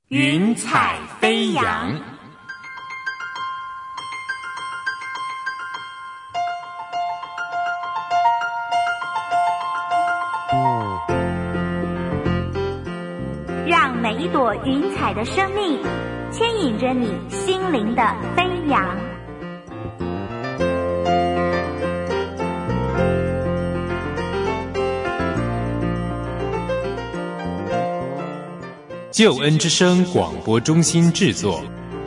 云彩飞扬。 让每一朵云彩的生命牵引着你心灵的飞扬。 救恩之声广播中心制作。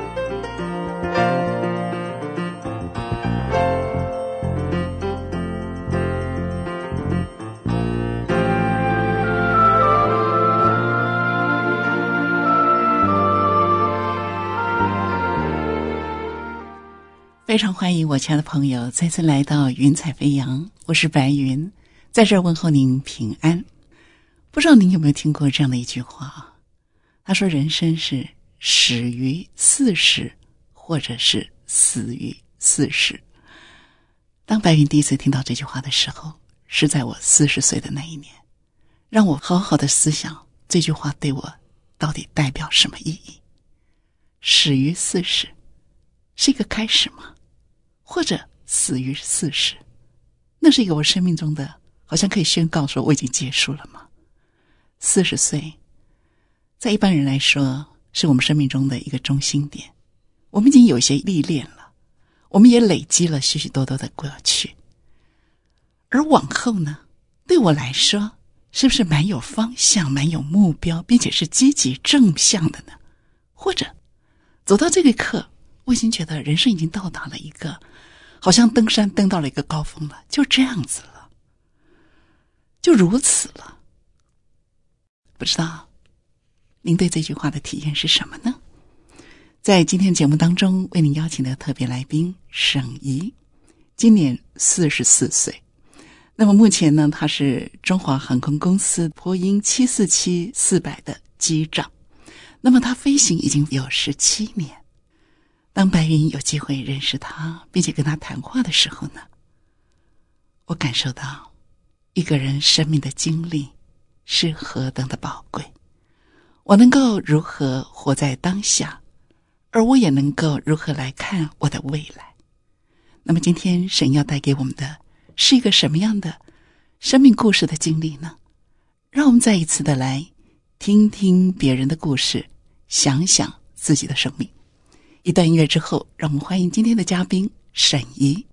非常欢迎我亲爱的朋友再次来到云彩飞扬，我是白云，在这儿问候您平安。不知道您有没有听过这样的一句话，他说人生是始于40，或者是死于40。当白云第一次听到这句话的时候，是在我40岁的那一年，让我好好的思想这句话对我到底代表什么意义。始于40是一个开始吗？或者死于40，那是一个我生命中的好像可以宣告说我已经结束了吗？40岁在一般人来说是我们生命中的一个中心点，我们已经有一些历练了，我们也累积了许许多多的过去。而往后呢，对我来说是不是蛮有方向，蛮有目标，并且是积极正向的呢？或者走到这个刻，我已经觉得人生已经到达了一个好像登山登到了一个高峰了，就这样子了，就如此了。不知道您对这句话的体验是什么呢？在今天节目当中为您邀请的特别来宾沈怡，今年44岁。那么目前呢，他是中华航空公司波音747-400的机长。那么他飞行已经有17年。当白云有机会认识他，并且跟他谈话的时候呢，我感受到一个人生命的经历是何等的宝贵。我能够如何活在当下，而我也能够如何来看我的未来。那么今天神要带给我们的是一个什么样的生命故事的经历呢？让我们再一次的来听听别人的故事，想想自己的生命。一段音乐之后，让我们欢迎今天的嘉宾沈怡。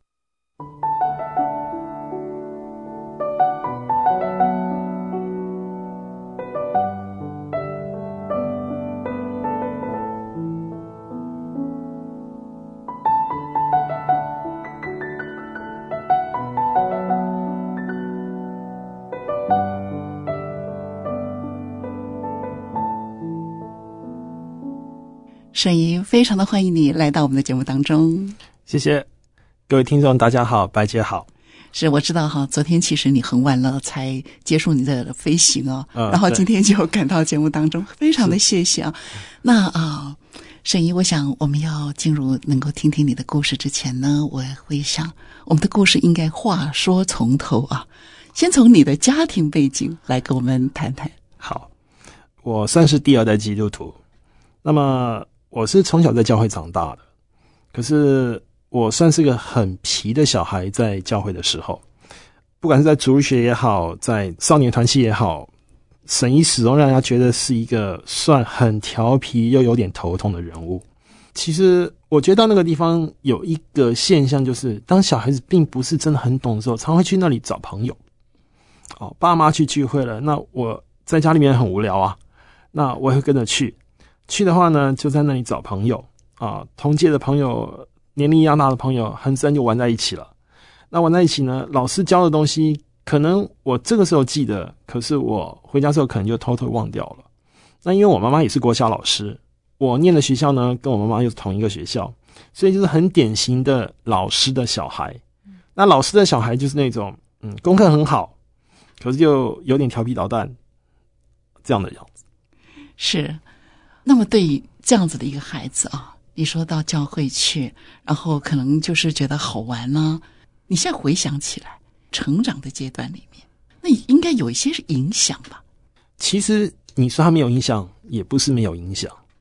沈怡，非常的欢迎你来到我们的节目当中。 谢谢各位听众，大家好，白姐好。 是，我知道哈，昨天其实你很晚了才结束你的飞行哦，然后今天就赶到节目当中，非常的谢谢啊。那沈怡，我想我们要进入能够听听你的故事之前呢，我会想我们的故事应该话说从头啊，先从你的家庭背景来跟我们谈谈。 好，我算是第2代基督徒，那么我是从小在教会长大的，可是我算是个很皮的小孩，在教会的时候，不管是在主日学也好，在少年团契也好，沈怡始终让人家觉得是一个算很调皮又有点头痛的人物。其实我觉得到那个地方有一个现象，就是当小孩子并不是真的很懂的时候，常会去那里找朋友。爸妈去聚会了，那我在家里面很无聊啊，那我也会跟着去的话呢，就在那里找朋友啊，同届的朋友，年龄一样大的朋友，很自然就玩在一起了。那玩在一起呢，老师教的东西可能我这个时候记得，可是我回家之后可能就偷偷忘掉了。那因为我妈妈也是国小老师，我念的学校呢跟我妈妈又是同一个学校，所以就是很典型的老师的小孩。那老师的小孩就是那种功课很好，可是就有点调皮捣蛋这样的样子。 是。那么对于这样子的一个孩子啊，你说到教会去，然后可能就是觉得好玩呢，你现在回想起来成长的阶段里面，那应该有一些影响吧？ 其实你说他没有影响也不是没有影响，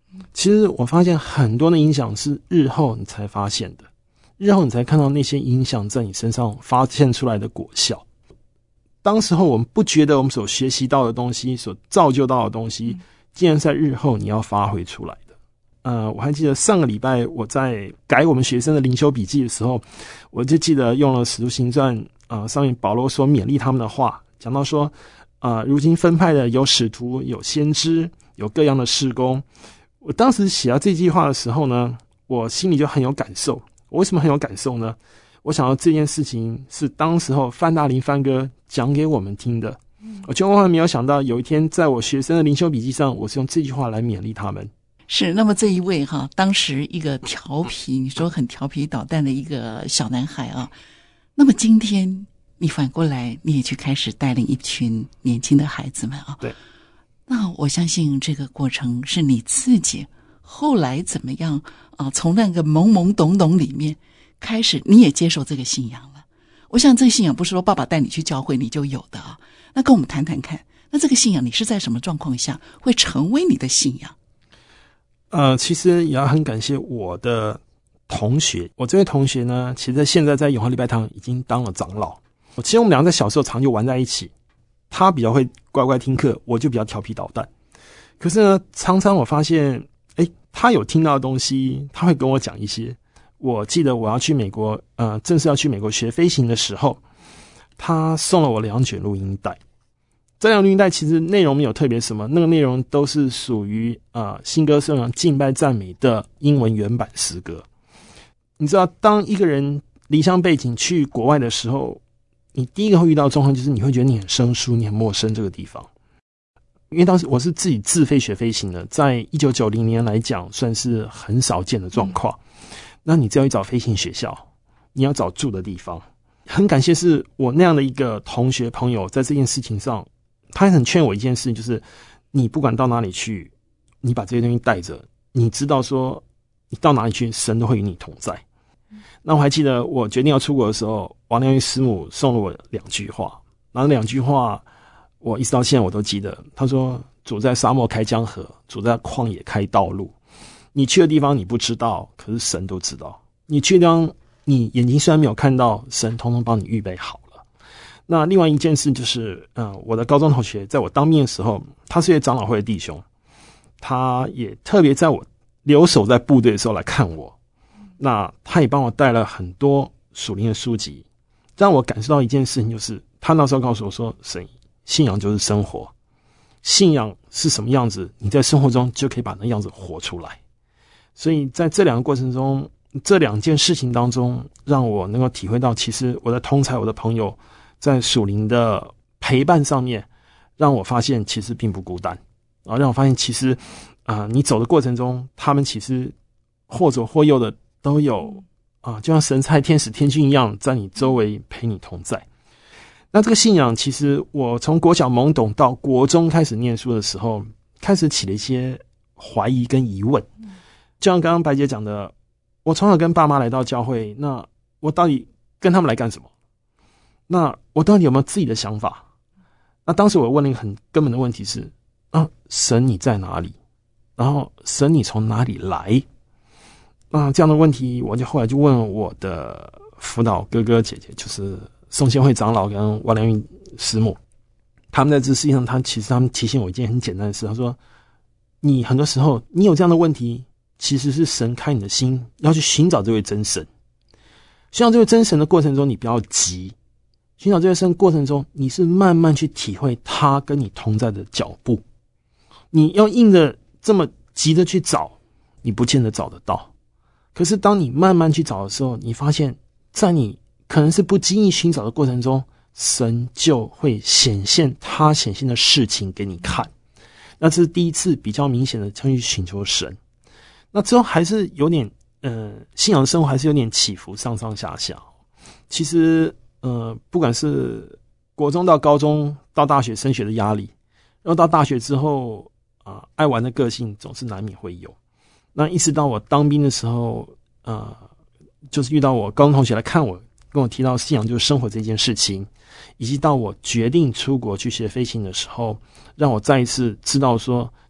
其实我发现很多的影响是日后你才发现的，日后你才看到那些影响在你身上发现出来的果效。当时候我们不觉得我们所学习到的东西，所造就到的东西，竟然在日后你要发挥出来的。我还记得上个礼拜我在改我们学生的灵修笔记的时候，我就记得用了使徒行传上面保罗所勉励他们的话，讲到说如今分派的有使徒，有先知，有各样的事工。我当时写到这句话的时候呢，我心里就很有感受。我为什么很有感受呢？我想到这件事情是当时候范大林范哥讲给我们听的，我就万万没有想到有一天在我学生的灵修笔记上，我是用这句话来勉励他们。 是，那么这一位当时一个调皮，你说很调皮捣蛋的一个小男孩啊，那么今天你反过来你也去开始带领一群年轻的孩子们啊。 对， 那我相信这个过程是你自己后来怎么样从那个懵懵懂懂里面开始，你也接受这个信仰了。我想这个信仰不是说爸爸带你去教会你就有的啊。那跟我们谈谈看，那这个信仰你是在什么状况下会成为你的信仰？ 其实也要很感谢我的同学。我这位同学呢，其实现在在永和礼拜堂已经当了长老。其实我们两个在小时候常就玩在一起，他比较会乖乖听课，我就比较调皮捣蛋。可是呢，常常我发现他有听到的东西，他会跟我讲一些。我记得我要去美国正式要去美国学飞行的时候，他送了我2卷录音带。这两录音带其实内容没有特别什么，那个内容都是属于新歌颂扬敬拜赞美的英文原版诗歌。你知道，当一个人离乡背景去国外的时候，你第一个会遇到的状况就是你会觉得你很生疏，你很陌生这个地方。因为当时我是自己自费学飞行的，在1990年来讲算是很少见的状况。那你只要去找飞行学校，你要找住的地方。很感谢是我那样的一个同学朋友，在这件事情上他也很劝我一件事，就是你不管到哪里去，你把这些东西带着，你知道说你到哪里去，神都会与你同在。那我还记得我决定要出国的时候，王良玉师母送了我2句话，然后2句话我一直到现在我都记得。他说，主在沙漠开江河，主在旷野开道路。你去的地方你不知道，可是神都知道。你去的地方你眼睛虽然没有看到，神统统帮你预备好了。那另外一件事就是我的高中同学在我当兵的时候，他是一位长老会的弟兄，他也特别在我留守在部队的时候来看我。那他也帮我带了很多属灵的书籍，让我感受到一件事情，就是他那时候告诉我说，信仰就是生活，信仰是什么样子，你在生活中就可以把那样子活出来。所以在这2个过程中，这2件事情当中，让我能够体会到，其实我的同侪，我的朋友在属灵的陪伴上面，让我发现其实并不孤单让我发现其实你走的过程中，他们其实或左或右的都有就像神差天使天君一样，在你周围陪你同在。那这个信仰，其实我从国小懵懂到国中开始念书的时候，开始起了一些怀疑跟疑问。就像刚刚白姐讲的，我从小跟爸妈来到教会，那我到底跟他们来干什么？那我到底有没有自己的想法？那当时我问了一个很根本的问题是神你在哪里？然后神你从哪里来？那这样的问题，我就后来就问我的辅导哥哥姐姐，就是宋宪慧长老跟王良玉师母。他们在这世界上，他们提醒我一件很简单的事，他说，你很多时候你有这样的问题，其实是神开你的心要去寻找这位真神。寻找这位真神的过程中，你不要急，寻找这位神的过程中，你是慢慢去体会他跟你同在的脚步。你要硬着这么急着去找，你不见得找得到。可是当你慢慢去找的时候，你发现在你可能是不经意寻找的过程中，神就会显现他显现的事情给你看。那这是第一次比较明显的去寻求神。那之后还是有点信仰的生活还是有点起伏，上上下下。其实不管是国中到高中到大学升学的压力，然后到大学之后爱玩的个性总是难免会有。那一直到我当兵的时候就是遇到我高中同学来看我，跟我提到信仰就是生活这件事情，以及到我决定出国去学飞行的时候，让我再一次知道说，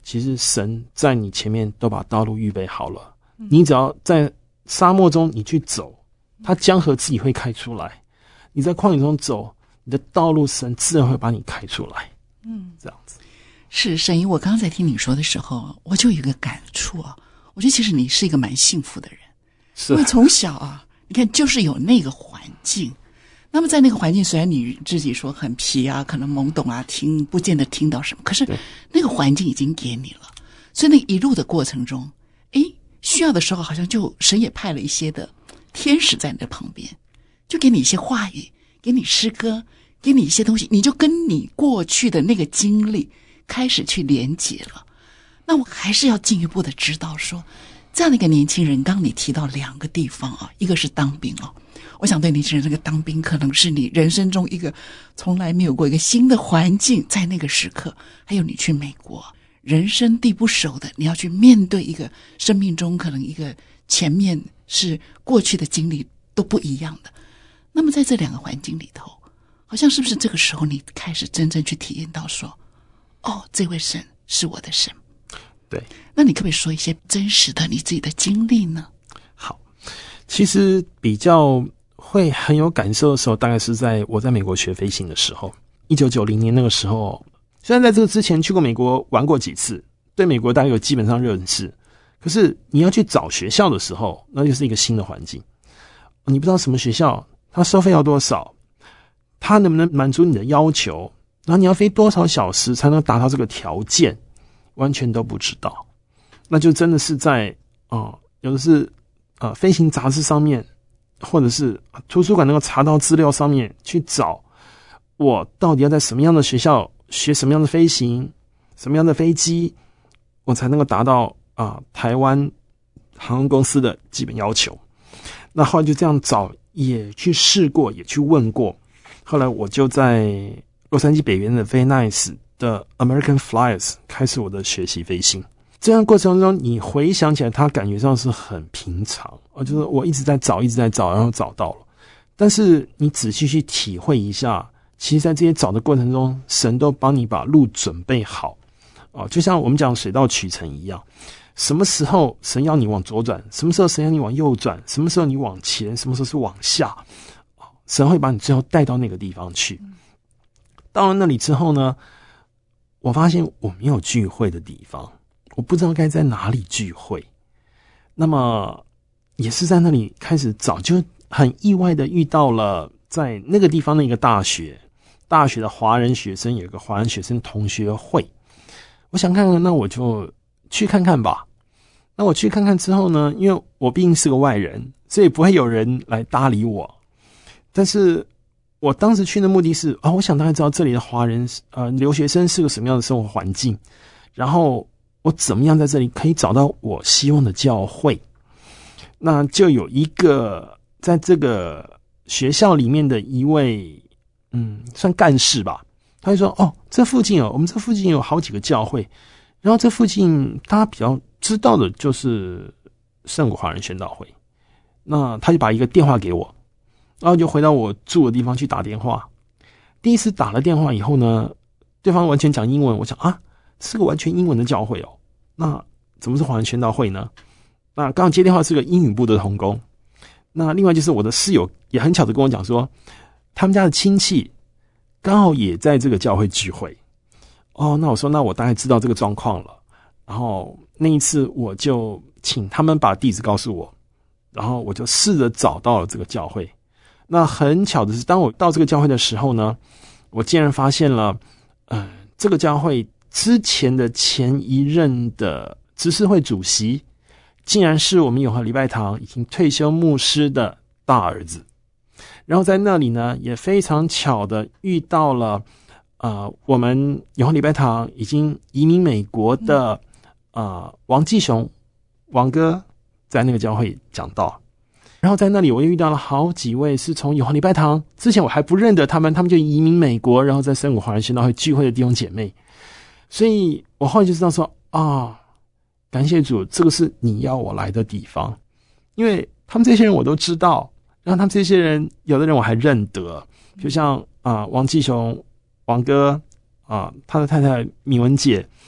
其实神在你前面都把道路预备好了，你只要在沙漠中你去走，它江河自己会开出来。你在旷野中走，你的道路神自然会把你开出来。这样子。 是沈姨，我刚刚在听你说的时候，我就有一个感触啊。我觉得其实你是一个蛮幸福的人， 是因为从小啊，你看就是有那个环境。那么在那个环境，虽然你自己说很皮啊，可能懵懂啊，不见得听到什么，可是那个环境已经给你了。所以那一路的过程中，需要的时候好像就神也派了一些的天使在你的旁边，就给你一些话语，给你诗歌，给你一些东西，你就跟你过去的那个经历开始去连结了。那我还是要进一步的知道说，这样的一个年轻人，刚刚你提到2个地方啊，一个是当兵哦，我想对年轻人，这个当兵可能是你人生中一个从来没有过一个新的环境，在那个时刻，还有你去美国，人生地不熟的，你要去面对一个生命中可能一个前面是过去的经历都不一样的。那么在这2个环境里头，好像是不是这个时候你开始真正去体验到说，这位神是我的神。 对， 那你可不可以说一些真实的你自己的经历呢？ 好，其实比较会很有感受的时候，大概是我在美国学飞行的时候，1990年那个时候。虽然在这个之前去过美国玩过几次，对美国大概有基本上认识，可是你要去找学校的时候，那就是一个新的环境。你不知道什么学校，它收费要多少，它能不能满足你的要求，然后你要飞多少小时才能达到这个条件，完全都不知道。那就真的是在有的是飞行杂志上面，或者是图书馆能够查到资料上面去找，我到底要在什么样的学校学什么样的飞行，什么样的飞机，我才能够达到台湾航空公司的基本要求。那后来就这样找，也去试过，也去问过。后来我就在洛杉矶北边的 Very Nice 的 American Flyers 开始我的学习飞行。这样过程中，你回想起来，它感觉上是很平常，就是我一直在找，然后找到了。但是你仔细去体会一下，其实在这些找的过程中，神都帮你把路准备好。就像我们讲水到渠成一样，什么时候神要你往左转，什么时候神要你往右转，什么时候你往前，什么时候是往下，神会把你最后带到那个地方去。到了那里之后呢，我发现我没有聚会的地方，我不知道该在哪里聚会。那么也是在那里开始找，就很意外的遇到了在那个地方的一个大学的华人学生有一个华人学生同学会。我想看看，那我就去看看吧。那我去看看之后呢，因为我毕竟是个外人，所以不会有人来搭理我。但是我当时去的目的是我想大概知道这里的华人留学生是个什么样的生活环境，然后我怎么样在这里可以找到我希望的教会。那就有一个在这个学校里面的一位算干事吧，他就说这附近我们这附近有好几个教会，然后这附近大家比较知道的就是圣国华人宣道会。那他就把一个电话给我，然后就回到我住的地方去打电话。第一次打了电话以后呢，对方完全讲英文，我想是个完全英文的教会那怎么是华人宣道会呢？那刚刚接电话是个英语部的同工。那另外就是我的室友也很巧的跟我讲说，他们家的亲戚刚好也在这个教会聚会。那我说那我大概知道这个状况了。然后那一次我就请他们把地址告诉我，然后我就试着找到了这个教会。那很巧的是，当我到这个教会的时候呢，我竟然发现了这个教会之前的前一任的执事会主席竟然是我们永和礼拜堂已经退休牧师的大儿子。然后在那里呢，也非常巧的遇到了我们永和礼拜堂已经移民美国的王继雄王哥在那个教会讲道。然后在那里我又遇到了好几位是从永和礼拜堂之前我还不认得他们就移民美国，然后在圣国华人宣道会聚会的弟兄姐妹。所以我后来就知道说感谢主，这个是你要我来的地方。因为他们这些人我都知道，然后他们这些人有的人我还认得，就像王继雄王哥他的太太敏文姐，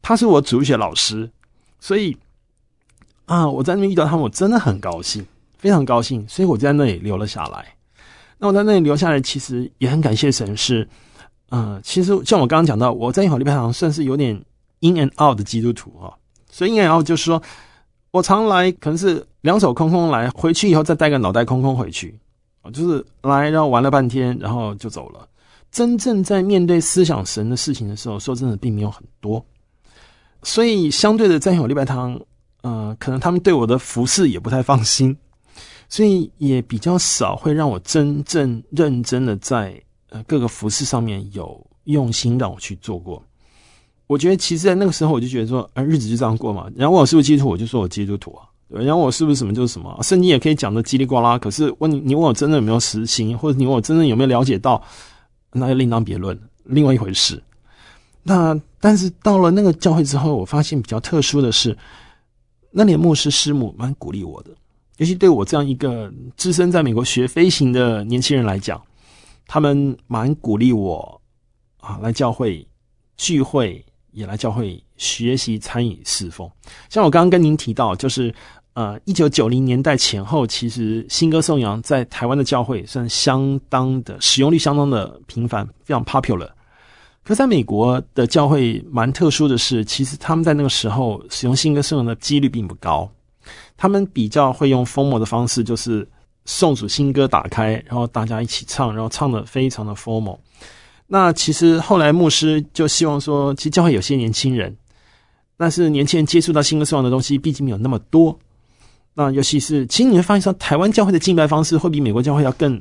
他是我主日学老师，所以我在那边遇到他们，我真的很高兴，非常高兴，所以我就在那里留了下来。那我在那里留下来，其实也很感谢神是，其实像我刚刚讲到，我在英华礼拜堂算是有点 in and out 的基督徒哈，所以 in and out 就是说我常来，可能是两手空空来，回去以后再带个脑袋空空回去，就是来然后玩了半天，然后就走了。真正在面对思想神的事情的时候，说真的并没有很多，所以相对的在英华礼拜堂，可能他们对我的服事也不太放心，所以也比较少会让我真正认真的在各个服事上面有用心让我去做过。我觉得其实在那个时候我就觉得说，日子就这样过嘛。然后问我是不是基督徒，我就说我基督徒啊。对，然后我是不是什么就是什么，圣经也可以讲的叽里呱啦。可是你问我真的有没有实行，或者你问我真的有没有了解到，那就另当别论，另外一回事。但是到了那个教会之后，我发现比较特殊的是，那里的牧师师母蛮鼓励我的，尤其对我这样一个只身在美国学飞行的年轻人来讲，他们蛮鼓励我来教会聚会，也来教会学习参与侍奉。像我刚刚跟您提到，就是1990年代前后，其实新歌颂扬在台湾的教会算相当的使用率相当的频繁，非常 popular。可在美国的教会蛮特殊的是，其实他们在那个时候使用新歌颂扬的几率并不高，他们比较会用formal的方式，就是颂主新歌打开，然后大家一起唱，然后唱得非常的 formal。那其实后来牧师就希望说，其实教会有些年轻人，但是年轻人接触到新歌颂扬的东西毕竟没有那么多。那尤其是其实你会发现说，台湾教会的敬拜方式会比美国教会要更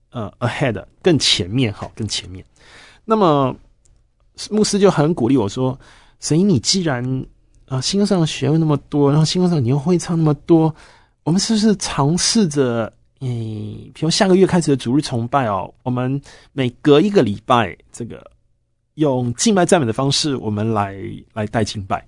ahead， 更前面，更前面。那么牧师就很鼓励我说，神医，你既然新歌颂扬学问那么多，然后新歌颂扬你又会唱那么多，我们是不是尝试着比如下个月开始的主日崇拜我们每隔一个礼拜，这个用敬拜赞美的方式，我们来带敬拜。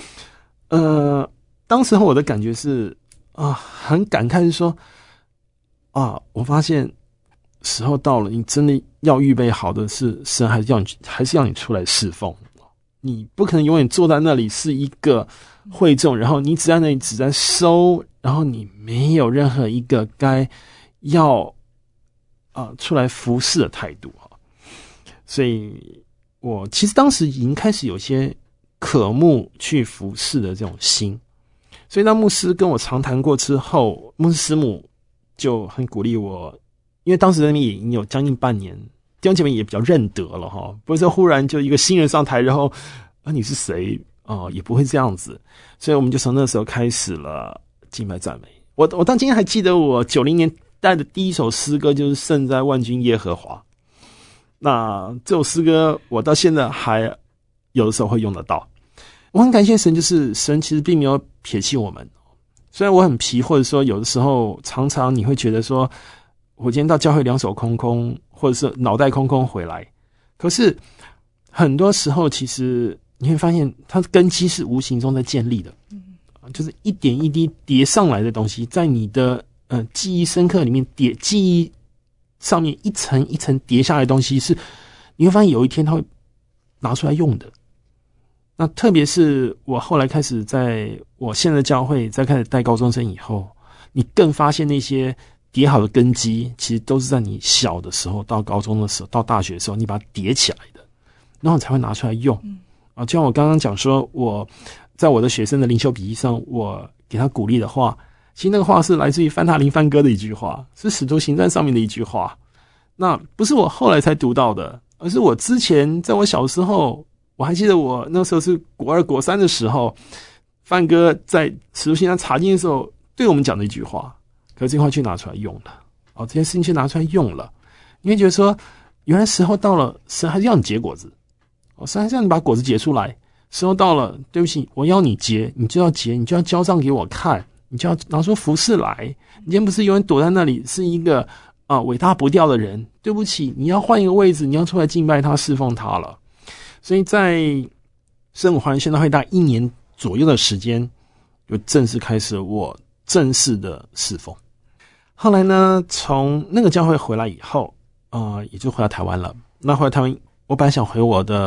当时候我的感觉是很感慨，是说我发现时候到了，你真的要预备好的是神还是要你出来侍奉。你不可能永远坐在那里是一个会众，然后你只在那里只在收，然后你没有任何一个该要出来服侍的态度。所以我其实当时已经开始有些渴慕去服侍的这种心。所以当牧师跟我长谈过之后，牧师师母就很鼓励我，因为当时在那边已经有将近半年，弟兄姐妹也比较认得了不会说忽然就一个新人上台，然后你是谁也不会这样子。所以我们就从那时候开始了敬拜赞美。我到今天还记得我90年代的第一首诗歌就是圣哉万军耶和华。那这首诗歌我到现在还有的时候会用得到。我很感谢神，就是神其实并没有撇弃我们。虽然我很皮，或者说有的时候常常你会觉得说，我今天到教会两手空空，或者是脑袋空空回来，可是很多时候其实你会发现它根基是无形中在建立的，就是一点一滴叠上来的东西，在你的记忆深刻里面记忆上面一层一层叠下来的东西，是你会发现有一天它会拿出来用的。那特别是我后来开始在我现在的教会在开始带高中生以后，你更发现那些叠好的根基其实都是在你小的时候，到高中的时候，到大学的时候，你把它叠起来的，然后你才会拿出来用。就像我刚刚讲说，我在我的学生的灵修笔记上，我给他鼓励的话，其实那个话是来自于范塔林范哥的一句话，是使徒行传上面的一句话。那不是我后来才读到的，而是我之前在我小时候，我还记得我那时候是国2国3的时候，范哥在使徒行传查经的时候对我们讲的一句话，可是这句话却拿出来用了。这件事情却拿出来用了，你会觉得说，原来时候到了，神还是要你结果子，神还是要你把果子结出来。时候到了，对不起，我要你结，你就要结，你就要交账给我看，你就要拿出服事来。你今天不是永远躲在那里是一个尾大不掉的人，对不起，你要换一个位置，你要出来敬拜他，侍奉他了。所以在圣母华人宣道会大概1年左右的时间，就正式开始我正式的侍奉。后来呢，从那个教会回来以后，也就回到台湾了。那回来台湾，我本来想回我的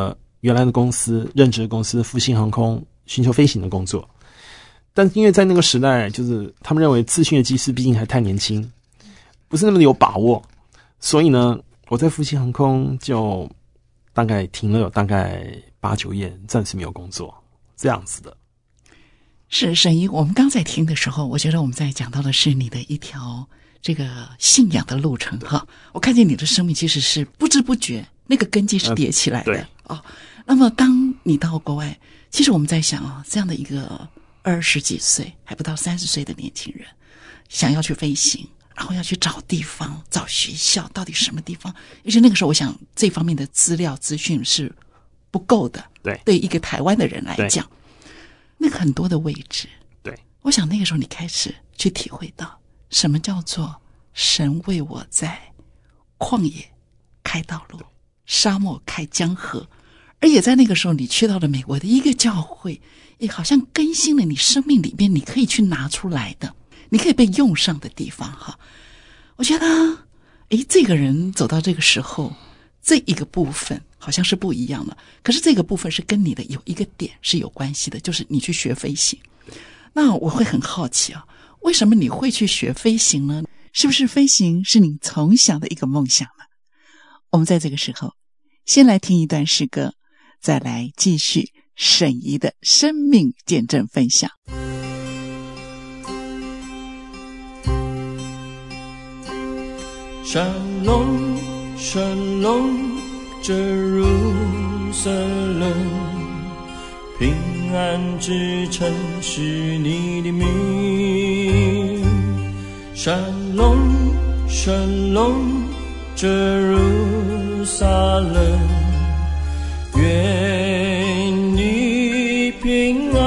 原来的公司任职的公司复兴航空寻求飞行的工作。但因为在那个时代，就是他们认为自训的机师毕竟还太年轻，不是那么的有把握，所以呢，我在复兴航空就大概停了有大概8、9夜，暂时没有工作，这样子的。 是沈怡，我们刚在听的时候，我觉得我们在讲到的是你的一条这个信仰的路程哈。我看见你的生命其实是不知不觉，那个根基是叠起来的对哦。那么当你到国外，其实我们在想啊，这样的一个20几岁还不到30岁的年轻人，想要去飞行，然后要去找地方、找学校，到底什么地方？而且那个时候，我想这方面的资料资讯是不够的。对一个台湾的人来讲，那个很多的位置。 对， 我想那个时候你开始去体会到什么叫做神为我在旷野开道路，沙漠开江河。而也在那个时候，你去到了美国的一个教会，也好像更新了你生命里面你可以去拿出来的，你可以被用上的地方哈。我觉得这个人走到这个时候，这一个部分好像是不一样的，可是这个部分是跟你的有一个点是有关系的，就是你去学飞行。那我会很好奇啊，为什么你会去学飞行呢？是不是飞行是你从小的一个梦想呢？我们在这个时候先来听一段诗歌，再来继续沈怡的生命见证分享。 Shalom, Shalom, Jerusalem， 平安之城是你的名。Shalom, Shalom, Jerusalem， 愿你平安。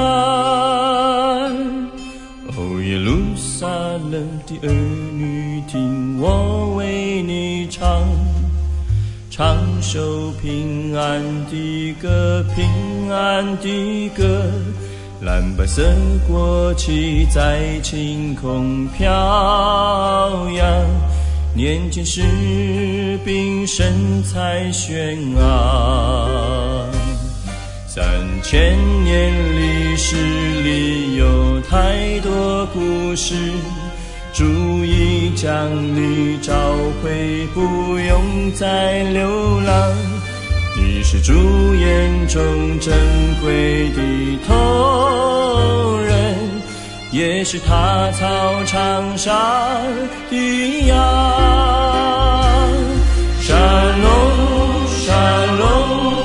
哦，耶路撒冷的儿女，听我为你唱，唱首平安的歌，平安的歌。蓝白色国旗在晴空飘扬，年轻士兵神采轩昂。3000年历史里有太多故事，主已将你找回，不用再流浪。你是主眼中珍贵的头人，也是他草场上的羊。Shalom, Shalom,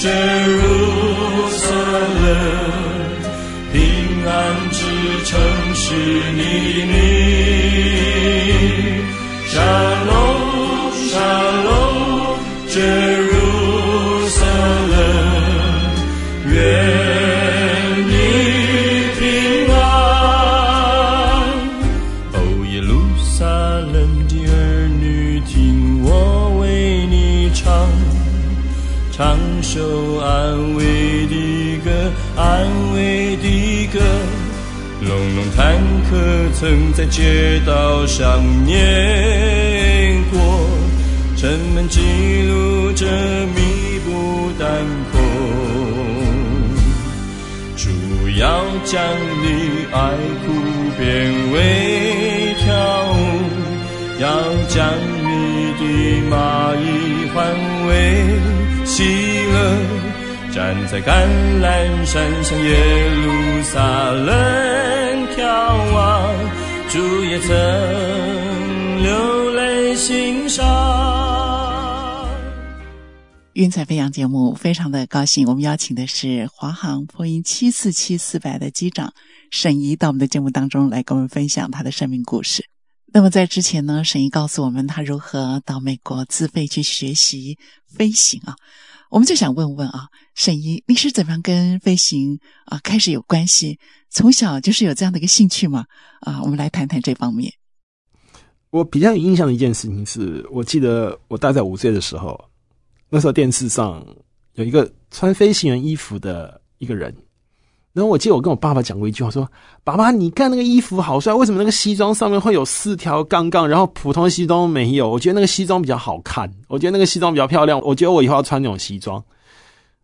Jerusalem， 平安之城是你的名。Shalom, Shalom, Jerusalem， 愿你平安。哦，耶路撒冷的儿女，听我为你唱，唱首安慰的歌，安慰的歌。隆隆坦克曾在街道上碾过，城门记录着密不丹空。主要将你爱哭变为跳舞，要将你的马衣换为喜乐。站在橄榄山向耶路撒冷眺望，主也曾流泪欣赏。 云彩飞扬节目非常的高兴，我们邀请的是华航波音747-400的机长沈怡到我们的节目当中来跟我们分享他的生命故事。那么在之前呢，沈怡告诉我们他如何到美国自费去学习飞行啊。我们就想问问啊，沈怡，你是怎么样跟飞行开始有关系？从小就是有这样的一个兴趣吗？我们来谈谈这方面。 我比较有印象的一件事情是，我记得我大概5岁的时候，那时候电视上有一个穿飞行员衣服的一个人，然后我记得我跟我爸爸讲过一句话，说：“爸爸，你看那个衣服好帅，为什么那个西装上面会有4条杠杠，然后普通的西装没有？我觉得那个西装比较好看，我觉得那个西装比较漂亮，我觉得我以后要穿那种西装。”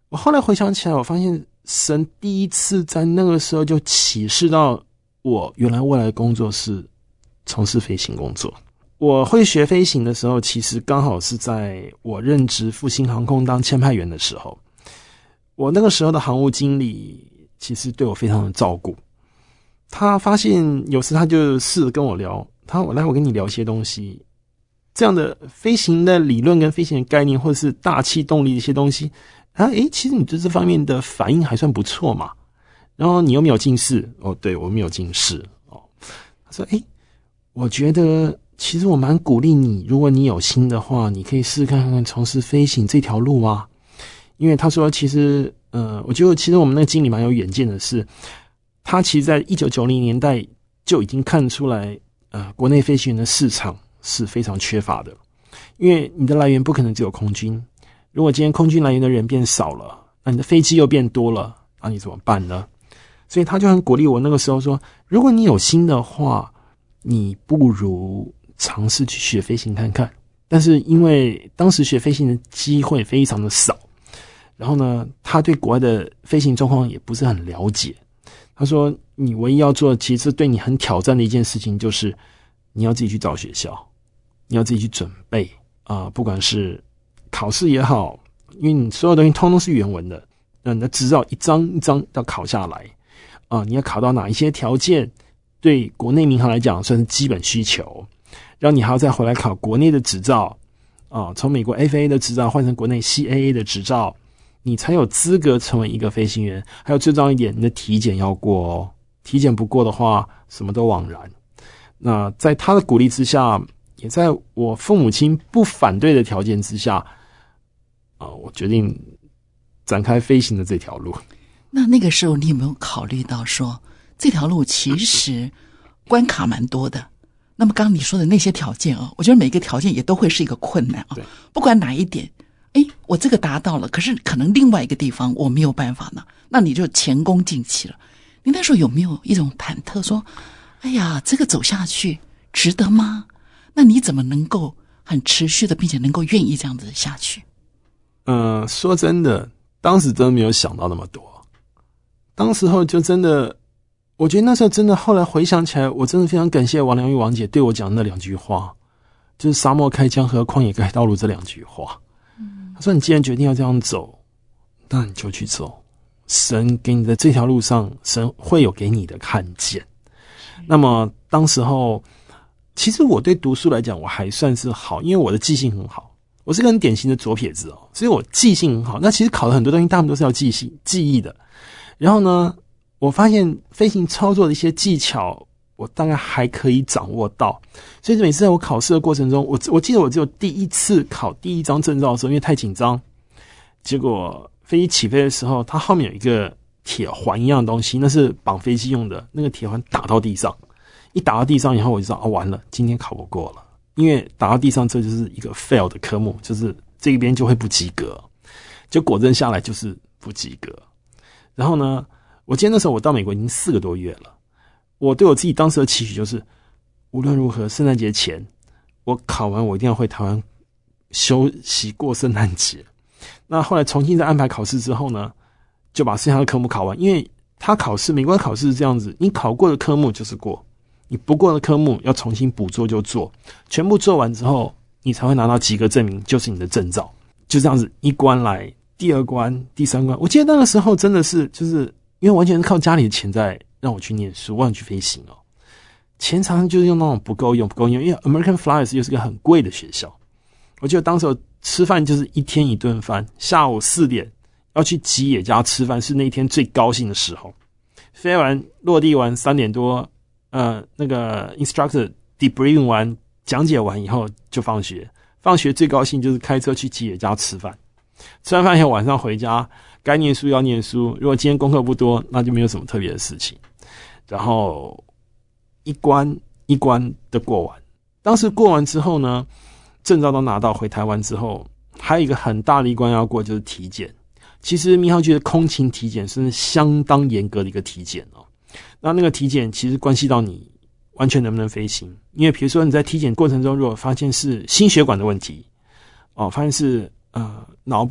我后来回想起来，我发现神第一次在那个时候就启示到我，原来未来的工作是从事飞行工作。我会学飞行的时候，其实刚好是在我任职复兴航空当签派员的时候。我那个时候的航务经理其实对我非常的照顾，他发现有时他就试着跟我聊，我跟你聊一些东西，这样的飞行的理论跟飞行的概念，或者是大气动力的一些东西其实你对这方面的反应还算不错嘛。然后你又没有近视对，我没有近视他说我觉得其实我蛮鼓励你，如果你有心的话，你可以试试看看从事飞行这条路啊。因为他说其实我觉得其实我们那个经理蛮有远见的是，他其实在1990年代就已经看出来国内飞行员的市场是非常缺乏的。因为你的来源不可能只有空军，如果今天空军来源的人变少了，那你的飞机又变多了，那你怎么办呢？所以他就很鼓励我那个时候说，如果你有心的话，你不如尝试去学飞行看看。但是因为当时学飞行的机会非常的少，然后呢，他对国外的飞行状况也不是很了解。他说你唯一要做的，其实对你很挑战的一件事情，就是你要自己去找学校，你要自己去准备不管是考试也好，因为你所有东西通通是原文的，你的执照一张一张要考下来你要考到哪一些条件，对国内民航来讲算是基本需求，然后你还要再回来考国内的执照从美国 FAA 的执照换成国内 CAA 的执照，你才有资格成为一个飞行员。还有最重要一点，你的体检要过体检不过的话什么都枉然。那在他的鼓励之下，也在我父母亲不反对的条件之下我决定展开飞行的这条路。 那个时候你有没有考虑到说这条路其实关卡蛮多的？那么刚刚你说的那些条件我觉得每个条件也都会是一个困难不管哪一点我这个达到了，可是可能另外一个地方我没有办法呢，那你就前功尽弃了。你那时候有没有一种忐忑说哎呀这个走下去值得吗？那你怎么能够很持续的并且能够愿意这样子下去？ 说真的，当时真的没有想到那么多。当时候就真的，我觉得那时候真的，后来回想起来，我真的非常感谢王良玉王姐对我讲的那2句话，就是沙漠开江河，旷野开道路这2句话。他说你既然决定要这样走，那你就去走，神给你的这条路上，神会有给你的看见。那么当时候其实我对读书来讲我还算是好，因为我的记性很好，我是个很典型的左撇子所以我记性很好。那其实考了很多东西大部分都是要记忆的。然后呢，我发现飞行操作的一些技巧我大概还可以掌握到，所以每次在我考试的过程中，我记得我只有第一次考第1张证照的时候，因为太紧张，结果飞机起飞的时候，它后面有一个铁环一样的东西，那是绑飞机用的，那个铁环打到地上，一打到地上以后我就知道完了，今天考不过了，因为打到地上这就是一个 fail 的科目，就是这边就会不及格，就果真下来就是不及格。然后呢，我记得那时候我到美国已经4个多月了，我对我自己当时的期许就是无论如何圣诞节前我考完，我一定要回台湾休息过圣诞节。那后来重新再安排考试之后呢，就把剩下的科目考完，因为他考试美国考试是这样子，你考过的科目就是过，你不过的科目要重新补做就做，全部做完之后你才会拿到及格证明，就是你的证照。就这样子一关来，第2关第3关，我记得那个时候真的是就是因为完全是靠家里的钱在让我去念书，我想去飞行钱常常就是用那种不够用，因为 American Flyers 又是个很贵的学校。我记得当时吃饭就是1天1顿饭，下午4点要去吉野家吃饭，是那一天最高兴的时候。飞完落地完3点多，那个 instructor debriefing 完讲解完以后就放学。放学最高兴就是开车去吉野家吃饭，吃完饭以后晚上回家，该念书要念书，如果今天功课不多，那就没有什么特别的事情。然后一关一关的过完，当时过完之后呢，证照都拿到，回台湾之后还有一个很大的一关要过，就是体检。其实民航局的空勤体检是相当严格的一个体检那个体检其实关系到你完全能不能飞行，因为比如说你在体检过程中如果发现是心血管的问题发现是脑部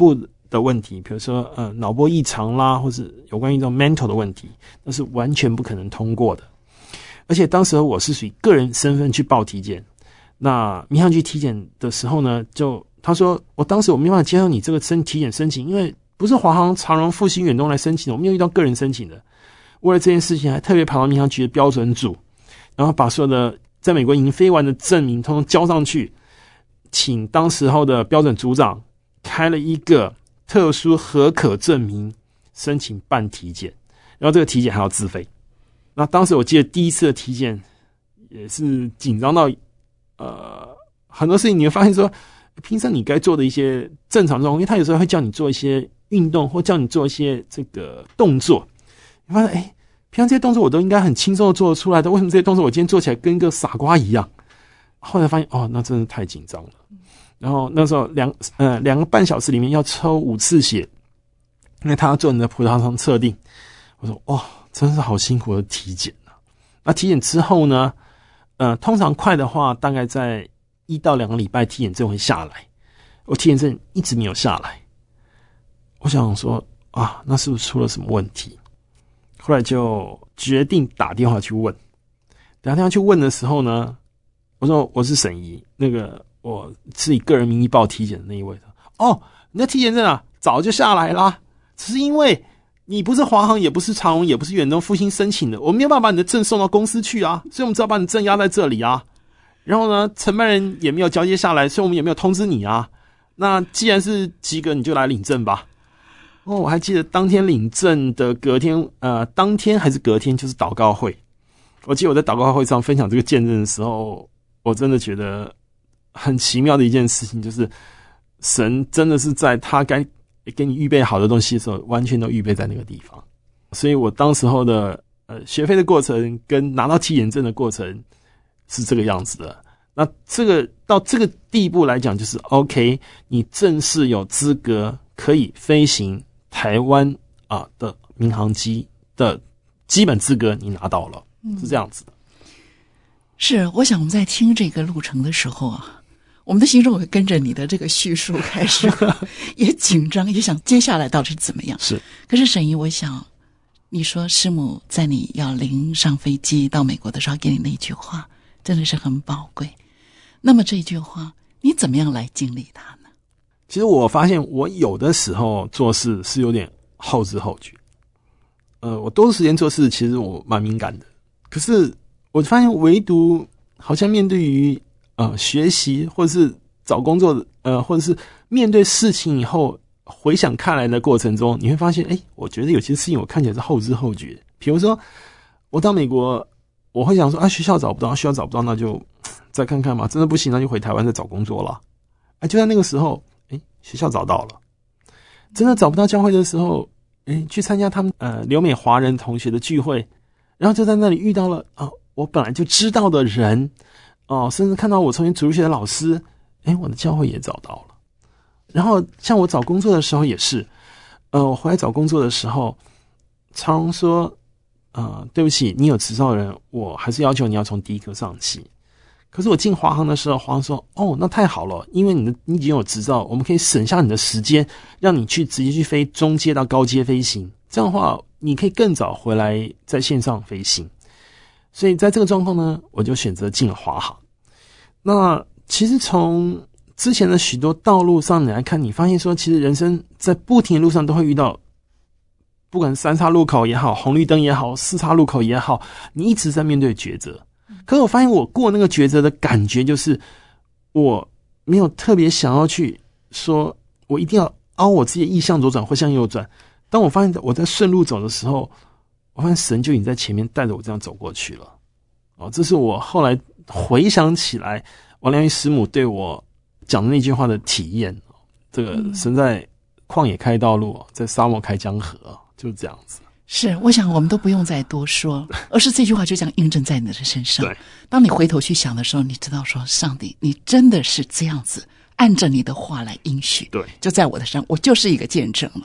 的问题，比如说脑波异常啦，或是有关于这种 mental 的问题，那是完全不可能通过的。而且当时我是属于个人身份去报体检，那民航局体检的时候呢，他说我当时我没办法接受你这个体检申请，因为不是华航、长荣、复兴、远东来申请的，我没有遇到个人申请的。为了这件事情，还特别跑到民航局的标准组，然后把所有的在美国已经飞完的证明通通交上去，请当时候的标准组长开了一个特殊核可证明，申请办体检，然后这个体检还要自费。那当时我记得第一次的体检也是紧张到很多事情你会发现说平常你该做的一些正常状况，因为他有时候会叫你做一些运动或叫你做一些这个动作，你发现平常这些动作我都应该很轻松的做得出来的，为什么这些动作我今天做起来跟个傻瓜一样？后来发现那真的太紧张了。然后那时候2个半小时里面要抽5次血，因为他要做你的葡萄糖测定。我说真是好辛苦的体检啊。那体检之后呢，通常快的话大概在1到2个礼拜体检证会下来，我体检证一直没有下来。我想说那是不是出了什么问题？后来就决定打电话去问。打电话去问的时候呢，我说我是沈怡，那个我是以个人名义报体检的那一位。你的体检证啊早就下来啦，只是因为你不是华航，也不是长荣，也不是远东、复兴申请的，我们没有办法把你的证送到公司去啊，所以我们只好把你证压在这里啊。然后呢，承办人也没有交接下来，所以我们也没有通知你啊。那既然是及格，你就来领证吧。我还记得当天领证的隔天，当天还是隔天就是祷告会。我记得我在祷告会上分享这个见证的时候，我真的觉得很奇妙的一件事情，就是神真的是在他该给你预备好的东西的时候，完全都预备在那个地方。所以我当时候的学费的过程跟拿到体检证的过程是这个样子的。那这个到这个地步来讲，就是 OK， 你正式有资格可以飞行台湾的民航机的基本资格，你拿到了，是这样子的。 是，我想我们在听这个路程的时候啊，我们的心中会跟着你的这个叙述开始也紧张，也想接下来到底是怎么样。 是， 可是沈怡，我想你说师母在你要临上飞机到美国的时候给你那句话真的是很宝贵。那么这句话你怎么样来经历它呢？ 其实我发现我有的时候做事是有点后知后觉。我多数时间做事其实我蛮敏感的，可是我发现唯独好像面对于学习或者是找工作或者是面对事情以后回想看来的过程中，你会发现我觉得有些事情我看起来是后知后觉。比如说我到美国，我会想说学校找不到，学校找不到，那就再看看嘛，真的不行那就回台湾再找工作了。就在那个时候学校找到了。真的找不到教会的时候去参加他们留美华人同学的聚会，然后就在那里遇到了我本来就知道的人甚至看到我从前主日学的老师，我的教会也找到了。然后像我找工作的时候也是，我回来找工作的时候，常荣说对不起，你有执照的人，我还是要求你要从第一科上起。可是我进华航的时候，华航说那太好了，因为你已经有执照，我们可以省下你的时间，让你直接去飞中阶到高阶飞行，这样的话你可以更早回来在线上飞行。所以在这个状况呢，我就选择进了华航。那其实从之前的许多道路上来看，你发现说其实人生在不停的路上都会遇到，不管是3岔路口也好，红绿灯也好，4岔路口也好，你一直在面对抉择。可是我发现我过那个抉择的感觉就是我没有特别想要去说我一定要凹我自己的意向左转或向右转。当我发现我在顺路走的时候，我发现神就已经在前面带着我这样走过去了。这是我后来回想起来王良玉师母对我讲的那句话的体验。这个神在旷野开道路，在沙漠开江河，就是这样子。 是，我想我们都不用再多说，而是这句话就这样印证在你的身上。 对， 当你回头去想的时候，你知道说上帝你真的是这样子按着你的话来应许。 对， 就在我的身上，我就是一个见证了。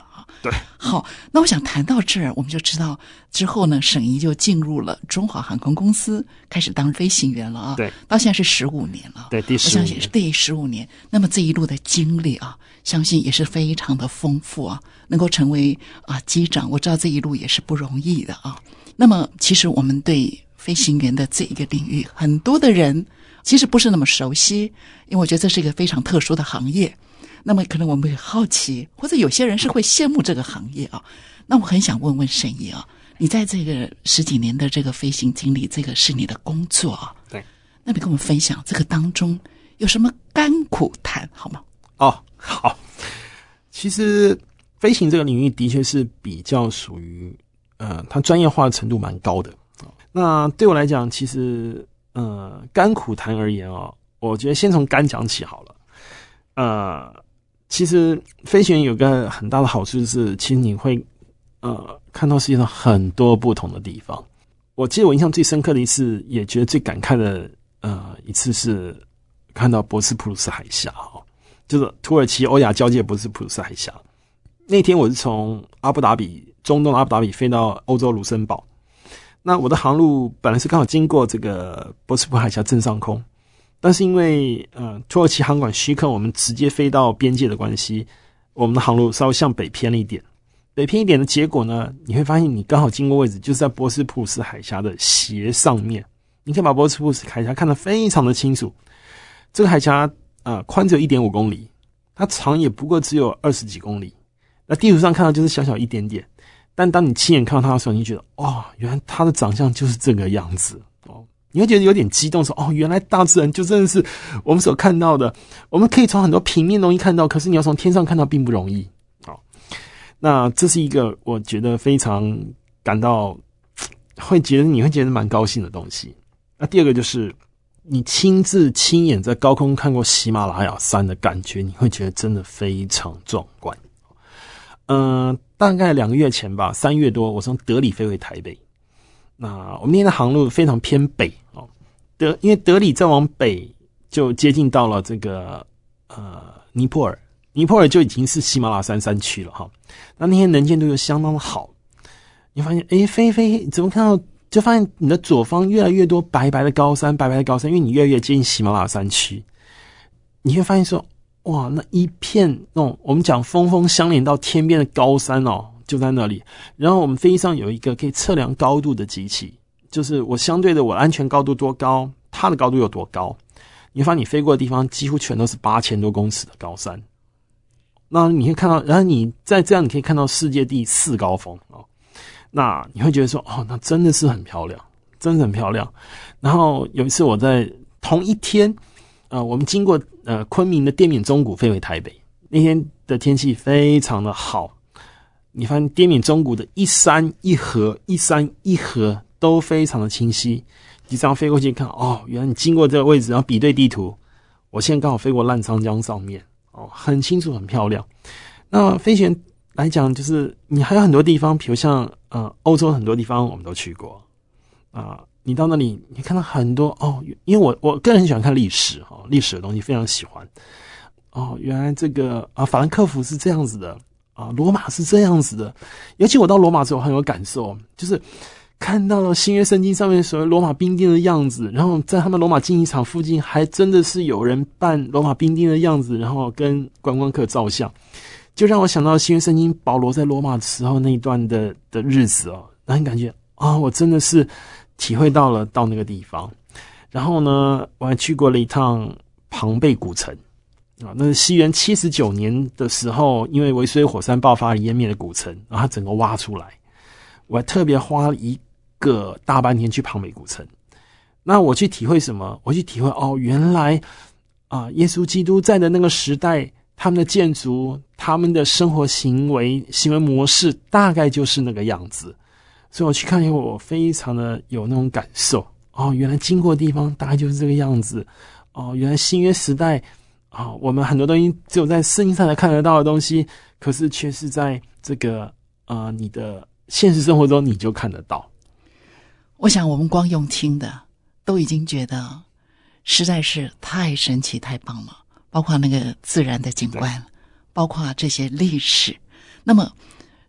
对， 好，那我想谈到这儿，我们就知道之后呢，沈怡就进入了中华航空公司，开始当飞行员了啊。 对， 到现在是15年了。 对，第15年， 我相信是对15年。那么这一路的经历啊，相信也是非常的丰富啊，能够成为机长，我知道这一路也是不容易的啊。那么其实我们对飞行员的这一个领域，很多的人其实不是那么熟悉，因为我觉得这是一个非常特殊的行业。那么可能我们会好奇，或者有些人是会羡慕这个行业啊。那我很想问问沈怡啊，你在这个10几年的这个飞行经历，这个是你的工作啊。 对， 那你跟我们分享这个当中有什么甘苦谈好吗？ 好。其实飞行这个领域的确是比较属于它专业化的程度蛮高的。那对我来讲，其实甘苦谈而言我觉得先从甘讲起好了。其实飞行员有个很大的好处是，其实你会看到世界上很多不同的地方。我记得我印象最深刻的一次，也觉得最感慨的一次是看到博斯普鲁斯海峡，就是土耳其欧亚交界博斯普鲁斯海峡。那天我是从中东的阿布达比飞到欧洲卢森堡。那我的航路本来是刚好经过这个博斯普鲁斯海峡正上空，但是因为土耳其航管许可我们直接飞到边界的关系，我们的航路稍微向北偏了一点。北偏一点的结果呢，你会发现你刚好经过位置就是在博斯普鲁斯海峡的斜上面，你可以把博斯普鲁斯海峡看得非常的清楚。这个海峡宽只有 1.5 公里，它长也不过只有20几公里。那地图上看到就是小小一点点，但当你亲眼看到它的时候，你就觉得原来它的长相就是这个样子你会觉得有点激动，说原来大自然就真的是我们所看到的。我们可以从很多平面东西看到，可是你要从天上看到并不容易。那这是一个我觉得非常感到你会觉得蛮高兴的东西。那第二个就是你亲眼在高空看过喜马拉雅山的感觉，你会觉得真的非常壮观。大概2个月前吧，3月多，我从德里飞回台北。那我们那天的航路非常偏北因为德里再往北就接近到了这个尼泊尔就已经是喜马拉雅山区了那天能见度又相当的好，你发现飞怎么看到，就发现你的左方越来越多白白的高山，因为你越来越接近喜马拉雅山区，你会发现说哇，那一片那种我们讲峰相连到天边的高山就在那里。然后我们飞机上有一个可以测量高度的机器，就是我相对的我安全高度多高，它的高度有多高。你会发现你飞过的地方几乎全都是8000多公尺的高山。那你会看到，然后你再这样你可以看到世界第4高峰那你会觉得说那真的是很漂亮，真的很漂亮。然后有一次我在同一天我们经过昆明的滇缅中谷飞回台北，那天的天气非常的好，你发现滇缅中谷的一山一河都非常的清晰。你这样飞过去看原来你经过这个位置，然后比对地图，我现在刚好飞过澜沧江上面很清楚很漂亮。那飞行员来讲，就是你还有很多地方，比如像欧洲很多地方我们都去过你到那里你看到很多因为我个人很喜欢看历史的东西非常喜欢原来这个法兰克福是这样子的罗马是这样子的。尤其我到罗马之后很有感受，就是看到了新约圣经上面所谓罗马兵丁的样子，然后在他们罗马竞技场附近还真的是有人扮罗马兵丁的样子，然后跟观光客照相，就让我想到新约圣经保罗在罗马的时候那一段的日子然后感觉我真的是体会到了到那个地方。然后呢，我还去过了一趟庞贝古城那是西元79年的时候，因为维苏威火山爆发而湮灭的古城，然后它整个挖出来。我还特别花了一个大半天去庞贝古城。那我去体会什么？我去体会原来耶稣基督在的那个时代，他们的建筑，他们的生活行为模式大概就是那个样子。所以我去看以后，我非常的有那种感受原来经过的地方大概就是这个样子原来新约时代我们很多东西只有在圣经上才看得到的东西，可是却是在这个你的现实生活中你就看得到。 我想我们光用听的都已经觉得实在是太神奇太棒了，包括那个自然的景观，包括这些历史。那么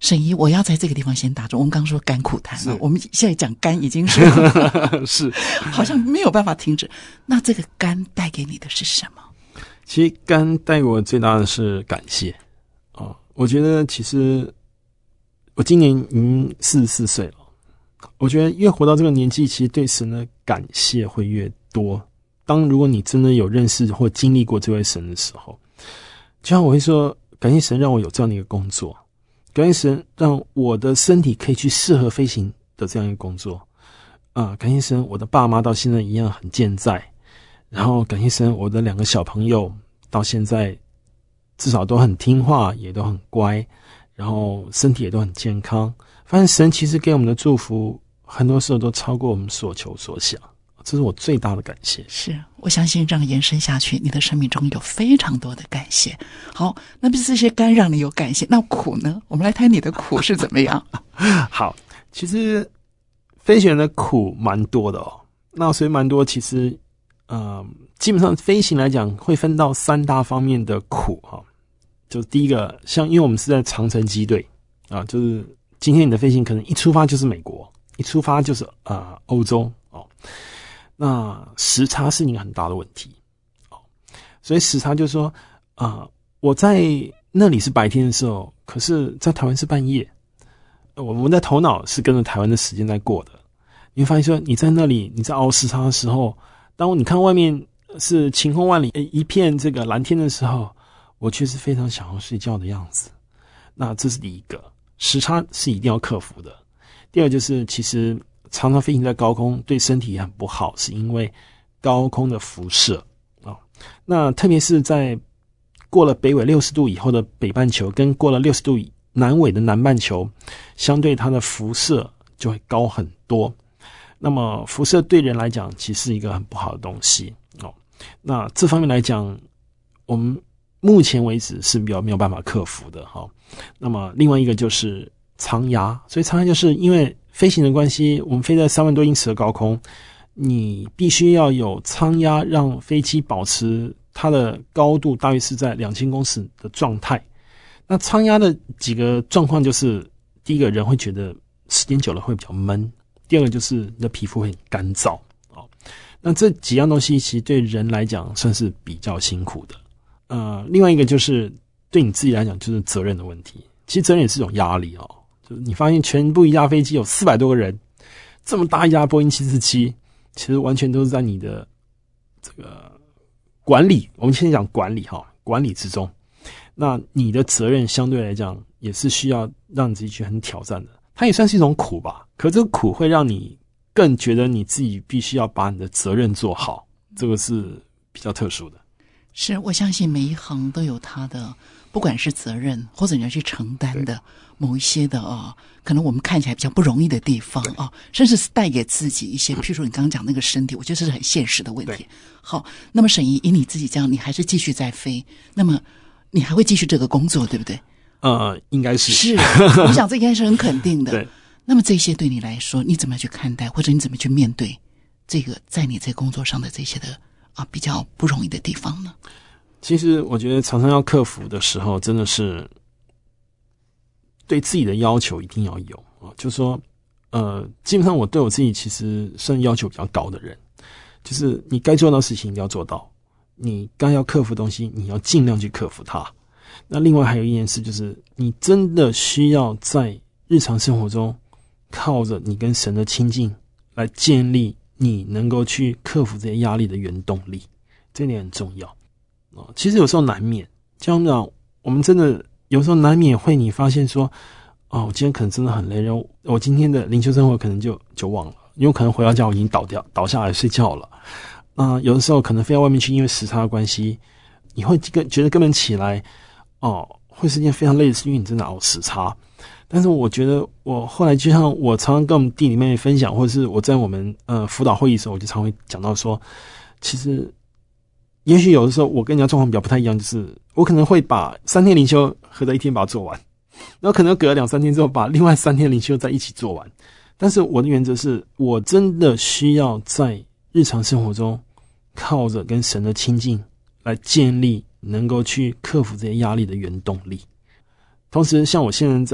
沈姨，我要在这个地方先打住。我们刚刚说甘苦谈了，我们现在讲甘已经是是好像没有办法停止。那这个甘带给你的是什么？ 其实甘带给我最大的是感谢我觉得其实我今年已经44岁了，我觉得越活到这个年纪，其实对神的感谢会越多。如果你真的有认识或经历过这位神的时候，就像我会说，感谢神让我有这样的一个工作，感谢神让我的身体可以去适合飞行的这样一个工作感谢神我的爸妈到现在一样很健在，然后感谢神我的2个小朋友到现在至少都很听话，也都很乖，然后身体也都很健康。发现神其实给我们的祝福很多时候都超过我们所求所想，这是我最大的感谢。 是，我相信这样延伸下去，你的生命中有非常多的感谢。好，那么这些甘让你有感谢，那苦呢？我们来谈你的苦是怎么样？ 好，其实飞行员的苦蛮多的那所以蛮多，其实基本上飞行来讲会分到3大方面的苦就是第一个，像因为我们是在长程机队就是今天你的飞行可能一出发就是美国，一出发就是欧洲那时差是一个很大的问题所以时差就是说我在那里是白天的时候，可是在台湾是半夜，我们的头脑是跟着台湾的时间在过的。你会发现说你在那里你在熬时差的时候，当你看外面是晴空万里一片这个蓝天的时候，我却是非常想要睡觉的样子。那这是第一个，时差是一定要克服的。第二就是其实常常飞行在高空对身体很不好，是因为高空的辐射那特别是在过了北纬60度以后的北半球跟过了60度南纬的南半球，相对它的辐射就会高很多。那么辐射对人来讲其实是一个很不好的东西那这方面来讲我们目前为止是没有办法克服的那么另外一个就是舱压，所以舱压就是因为飞行的关系，我们飞在3万多英尺的高空，你必须要有舱压让飞机保持它的高度大约是在2000公尺的状态。那舱压的几个状况就是第一个，人会觉得时间久了会比较闷，第二个就是你的皮肤会很干燥那这几样东西其实对人来讲算是比较辛苦的另外一个就是对你自己来讲就是责任的问题。其实责任也是一种压力就是你发现全部一架飞机有400多个人，这么大一架波音747，其实完全都是在你的这个管理，我们先讲管理管理之中。那你的责任相对来讲也是需要让你自己去很挑战的，它也算是一种苦吧。可这个苦会让你更觉得你自己必须要把你的责任做好，这个是比较特殊的。 是，我相信每一行都有它的，不管是责任或者你要去承担的某一些的可能我们看起来比较不容易的地方甚至是带给自己一些，譬如说你刚刚讲那个身体，我觉得这是很现实的问题。好，那么沈姨以你自己这样，你还是继续在飞，那么你还会继续这个工作，对不对？ 应该是。 是，我想这应该是很肯定的。 对。 那么这些对你来说，你怎么去看待，或者你怎么去面对这个在你这工作上的这些的比较不容易的地方呢？ 其实我觉得常常要克服的时候，真的是对自己的要求一定要有就是说基本上我对我自己其实算要求比较高的人，就是你该做到的事情一定要做到，你该要克服的东西你要尽量去克服它。那另外还有一件事，就是你真的需要在日常生活中靠着你跟神的亲近来建立你能够去克服这些压力的原动力，这点很重要其实有时候难免，就像讲我们真的有时候难免会你发现说我今天可能真的很累，然后我今天的灵修生活可能就忘了，因为可能回到家我已经倒下来睡觉了有的时候可能飞到外面去，因为时差的关系你会觉得根本起来会是一件非常累的事，因为你真的熬时差。但是我觉得我后来就像我常常跟我们弟弟妹妹分享，或者是我在我们辅导会议的时候，我就常会讲到说，其实也许有的时候我跟人家状况比较不太一样，就是我可能会把3天灵修合在一天把它做完，然后可能隔了2-3天之后把另外3天灵修再一起做完。但是我的原则是我真的需要在日常生活中靠着跟神的亲近来建立能够去克服这些压力的原动力。同时像我现在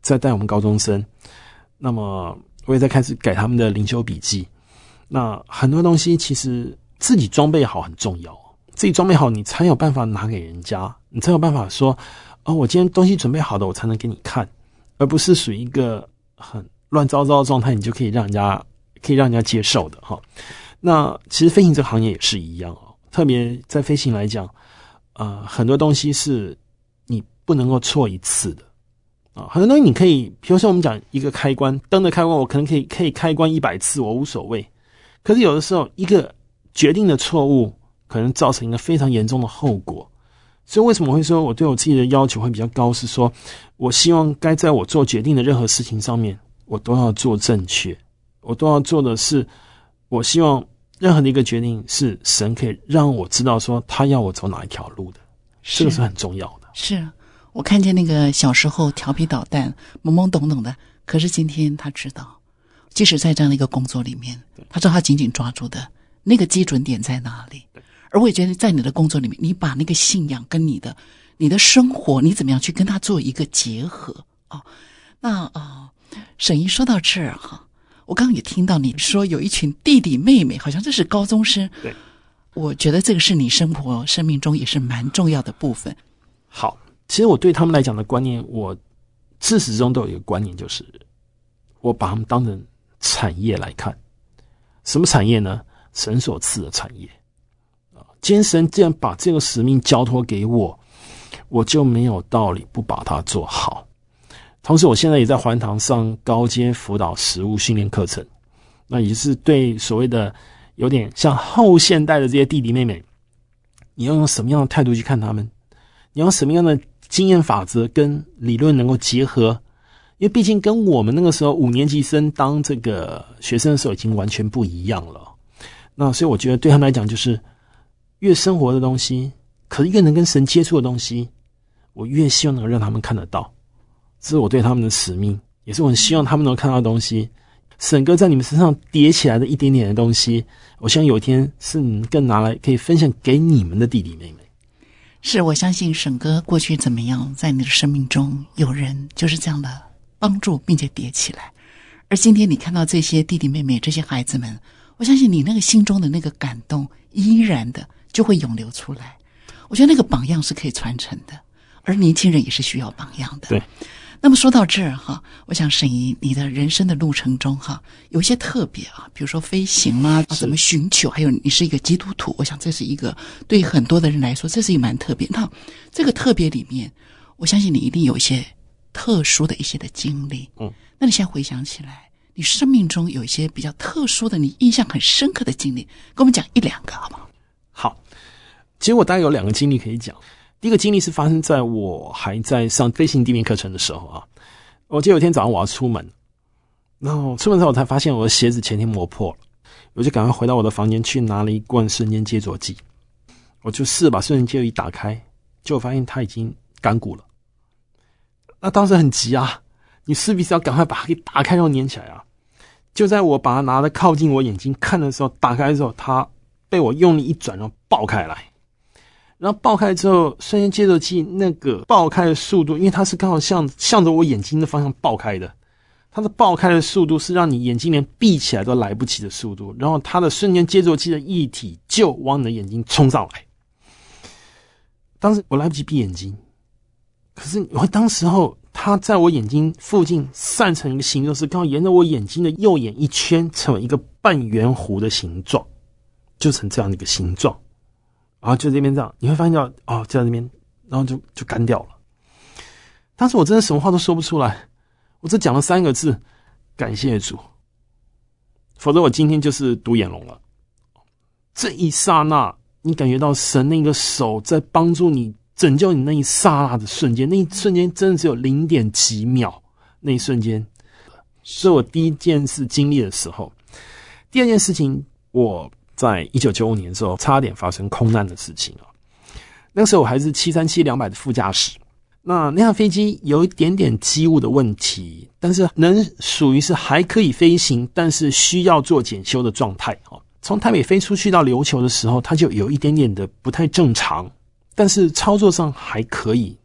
在带我们高中生，那么我也在开始改他们的灵修笔记。那很多东西其实自己装备好很重要，自己装备好你才有办法拿给人家，你才有办法说我今天东西准备好的我才能给你看，而不是属于一个很乱糟糟的状态，你就可以让人家接受的哈。那其实飞行这个行业也是一样特别在飞行来讲，很多东西是你不能够错一次的很多东西你可以，比如说我们讲一个开关，灯的开关我可能可以开关100次，我无所谓。可是有的时候一个决定的错误可能造成一个非常严重的后果。所以为什么我会说我对我自己的要求会比较高，是说我希望该在我做决定的任何事情上面我都要做正确，我都要做的是，我希望任何的一个决定是神可以让我知道说他要我走哪一条路的，这个是很重要的。 是我看见那个小时候调皮捣蛋懵懵懂懂的，可是今天他知道，即使在这样的一个工作里面，他知道他紧紧抓住的那个基准点在哪里。而我也觉得在你的工作里面，你把那个信仰跟你的生活，你怎么样去跟他做一个结合那沈姨说到这儿我刚刚也听到你说有一群弟弟妹妹，好像这是高中生。 对， 我觉得这个是你生命中也是蛮重要的部分。 好，其实我对他们来讲的观念，我自始至终都有一个观念，就是我把他们当成产业来看。什么产业呢？神所赐的产业。今天神既然把这个使命交托给我，我就没有道理不把它做好。同时我现在也在环堂上高阶辅导实务训练课程，那也是对所谓的有点像后现代的这些弟弟妹妹，你要用什么样的态度去看他们，你要用什么样的经验法则跟理论能够结合，因为毕竟跟我们那个时候5年级生当这个学生的时候已经完全不一样了。那所以我觉得对他们来讲，就是越生活的东西，可是越能跟神接触的东西，我越希望能够让他们看得到，这是我对他们的使命，也是我很希望他们能够看到的东西。沈哥在你们身上叠起来的一点点的东西，我希望有一天是你们更拿来可以分享给你们的弟弟妹妹。 是，我相信沈哥过去怎么样，在你的生命中有人就是这样的帮助并且叠起来，而今天你看到这些弟弟妹妹这些孩子们，我相信你那个心中的那个感动依然的就会涌流出来。我觉得那个榜样是可以传承的，而年轻人也是需要榜样的。 对。 那么说到这儿我想沈姨你的人生的路程中有一些特别比如说飞行怎么寻求，还有你是一个基督徒，我想这是一个对很多的人来说这是一个蛮特别。那这个特别里面，我相信你一定有一些特殊的一些的经历。那你现在回想起来，你生命中有一些比较特殊的，你印象很深刻的经历，跟我们讲1-2个好不好？ 好，其实我大概有2个经历可以讲。第一个经历是发生在我还在上飞行地面课程的时候我记得有一天早上我要出门，然后出门之后我才发现我的鞋子前天磨破了，我就赶快回到我的房间去拿了一罐瞬间接着剂，我就试着把瞬间接着剂打开，结果发现它已经干固了。那当时很急你势必是要赶快把它给打开然后粘起来就在我把它拿得靠近我眼睛看的时候，打开的时候它被我用力一转然后爆开来。然后爆开之后，瞬间接着剂那个爆开的速度，因为它是刚好向着我眼睛的方向爆开的，它的爆开的速度是让你眼睛连闭起来都来不及的速度，然后它的瞬间接着剂的液体就往你的眼睛冲上来。当时我来不及闭眼睛，可是当时候它在我眼睛附近散成一个形状，是刚好沿着我眼睛的右眼一圈成为一个半圆弧的形状，就成这样的一个形状。然后就这边这样，你会发现到就在那边，然后就干掉了。当时我真的什么话都说不出来，我只讲了3个字：感谢主。否则我今天就是独眼龙了。这一刹那，你感觉到神那个手在帮助你拯救你那一刹那的瞬间，那一瞬间真的只有0.几秒，那一瞬间，是我第一件事经历的时候。第二件事情，我在1995年的时候差点发生空难的事情那个时候我还是737-200的副驾驶，那辆飞机有一点点机务的问题，但是能属于是还可以飞行，但是需要做检修的状态从台北飞出去到琉球的时候，它就有一点点的不太正常，但是操作上还可以，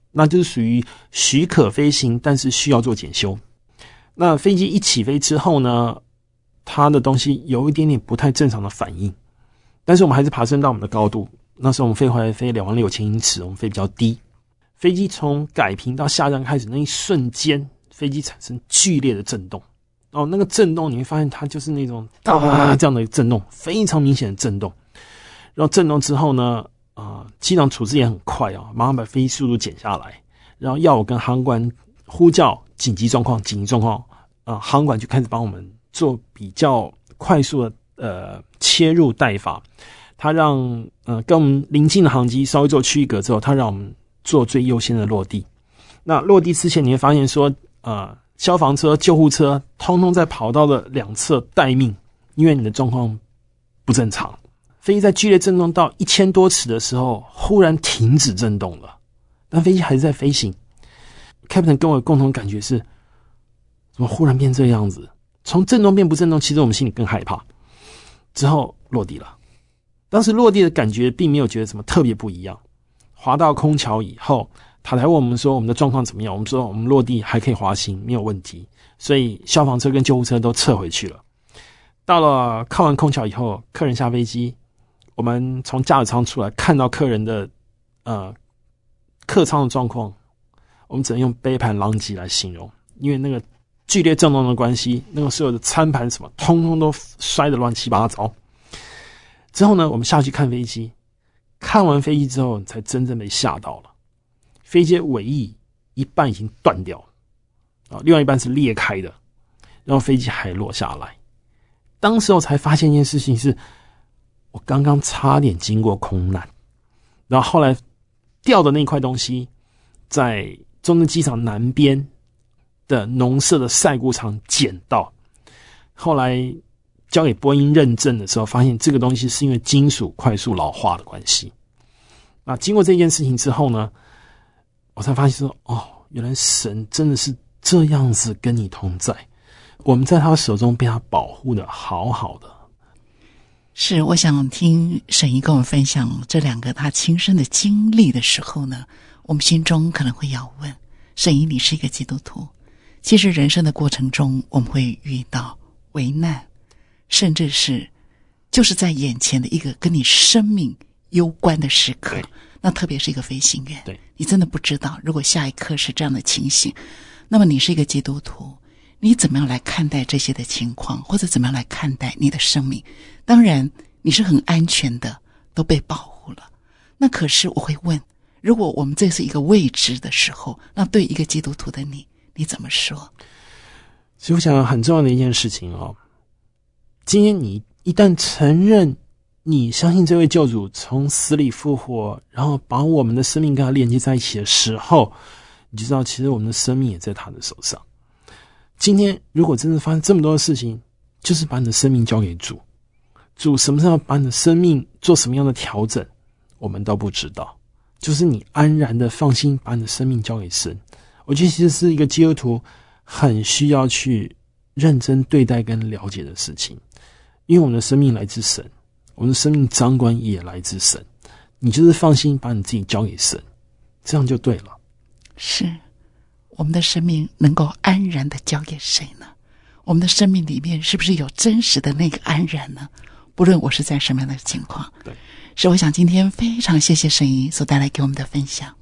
那就是属于许可飞行，但是需要做检修。那飞机一起飞之后呢，它的东西有一点点不太正常的反应，但是我们还是爬升到我们的高度。那时候我们飞回来飞26000英尺，我们飞比较低。飞机从改平到下降开始那一瞬间，飞机产生剧烈的震动。那个震动你会发现它就是那种这样的震动，非常明显的震动。然后震动之后呢，机长处置也很快啊，马上把飞机速度减下来，然后要我跟航管呼叫紧急状况，航管就开始帮我们做比较快速的切入带法。他让跟我们邻近的航机稍微做区隔之后，他让我们做最优先的落地。那落地之前你会发现说，消防车、救护车通通在跑道的两侧待命，因为你的状况不正常。飞机在剧烈震动到1000多尺的时候，忽然停止震动了，但飞机还是在飞行。Captain 跟我的共同感觉是，怎么忽然变这样子？从震动变不震动，其实我们心里更害怕。之后落地了，当时落地的感觉并没有觉得什么特别不一样。滑到空桥以后，塔台问我们说我们的状况怎么样，我们说我们落地还可以滑行，没有问题，所以消防车跟救护车都撤回去了。到了靠完空桥以后，客人下飞机，我们从驾驶舱出来看到客人的客舱的状况，我们只能用杯盘狼藉来形容，因为那个剧烈震动的关系，那个所有的餐盘什么通通都摔得乱七八糟。之后呢，我们下去看飞机，看完飞机之后才真正被吓到了。飞机的尾翼一半已经断掉了，另外一半是裂开的，然后飞机还落下来。当时我才发现一件事情是，我刚刚差点经过空难，然后后来掉的那块东西在中正机场南边的农舍的晒谷场捡到，后来交给波音认证的时候，发现这个东西是因为金属快速老化的关系。那经过这件事情之后呢，我才发现说，原来神真的是这样子跟你同在，我们在他手中被他保护的好好的。 是，我想听沈姨跟我们分享这两个他亲身的经历的时候呢，我们心中可能会要问，沈姨，你是一个基督徒，其实人生的过程中我们会遇到危难，甚至是就是在眼前的一个跟你生命攸关的时刻，那特别是一个飞行员， 对， 你真的不知道如果下一刻是这样的情形，那么你是一个基督徒，你怎么样来看待这些的情况，或者怎么样来看待你的生命？当然你是很安全的，都被保护了。那可是我会问，如果我们这是一个未知的时候，那对一个基督徒的你怎么说？ 其实我想很重要的一件事情今天你一旦承认你相信这位救主从死里复活，然后把我们的生命跟他连接在一起的时候，你就知道其实我们的生命也在他的手上。今天如果真的发生这么多的事情，就是把你的生命交给主，主什么时候把你的生命做什么样的调整我们都不知道，就是你安然的放心把你的生命交给神。我觉得其实是一个基督徒很需要去认真对待跟了解的事情，因为我们的生命来自神，我们的生命掌管也来自神，你就是放心把你自己交给神，这样就对了。 是，我们的生命能够安然的交给谁呢？我们的生命里面是不是有真实的那个安然呢？不论我是在什么样的情况。 对， 是，我想今天非常谢谢沈姨所带来给我们的分享。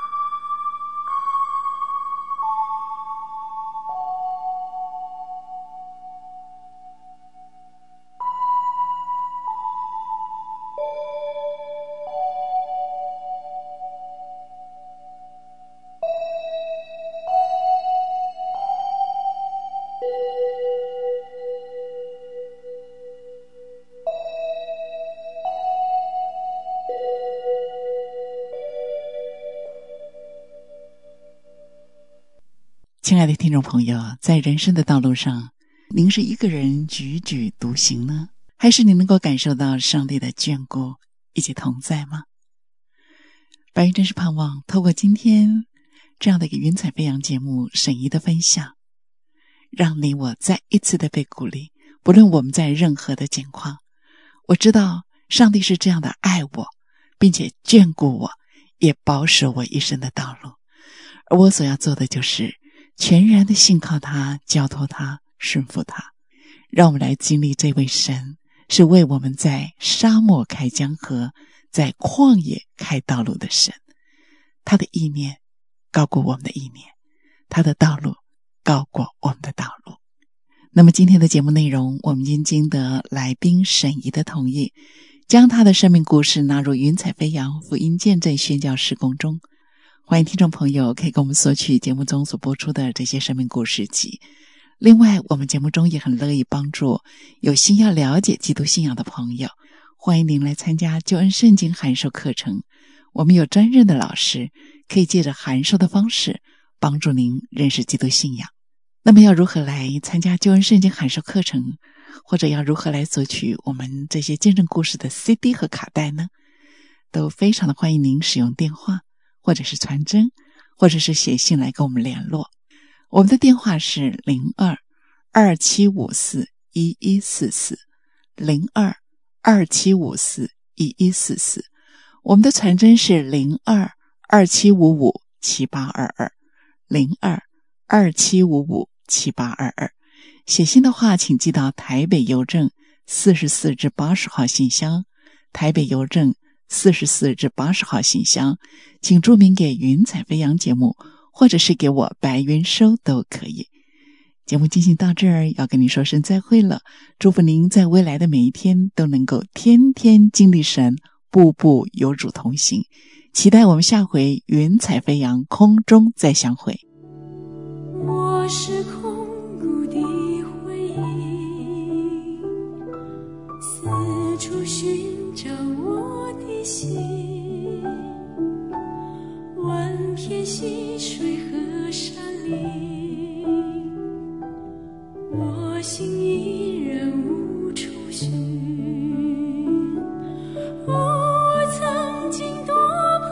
亲爱的听众朋友，在人生的道路上，您是一个人踽踽独行呢，还是你能够感受到上帝的眷顾以及同在吗？白云真是盼望透过今天这样的一个云彩飞扬节目，沈姨的分享，让你我再一次的被鼓励，不论我们在任何的境况，我知道上帝是这样的爱我，并且眷顾我，也保守我一生的道路。 而我所要做的就是全然的信靠他，交托他，顺服他。让我们来经历这位神是为我们在沙漠开江河，在旷野开道路的神。他的意念高过我们的意念，他的道路高过我们的道路。那么今天的节目内容，我们经得来宾沈怡的同意，将他的生命故事纳入云彩飞扬福音见证宣教事工中。欢迎听众朋友可以跟我们索取节目中所播出的这些生命故事集。另外，我们节目中也很乐意帮助有心要了解基督信仰的朋友，欢迎您来参加救恩圣经函授课程。我们有专任的老师，可以借着函授的方式帮助您认识基督信仰。那么要如何来参加救恩圣经函授课程，或者要如何来索取我们这些见证故事的 CD 和卡带呢？都非常的欢迎您使用电话，或者是传真，或者是写信来跟我们联络。我们的电话是02-2754-1144 02-2754-1144，我们的传真是02-2755-7822 02-2755-7822。写信的话，请寄到台北邮政44至80号信箱，台北邮政44至80号信箱，请注明给云彩飞扬节目，或者是给我白云收都可以。节目进行到这儿，要跟您说声再会了，祝福您在未来的每一天都能够天天经历神，步步有主同行。期待我们下回云彩飞扬空中再相会。 我是空谷的回忆，四处寻找我的心，万片溪水和山林，我心依然无处寻。我曾经多彷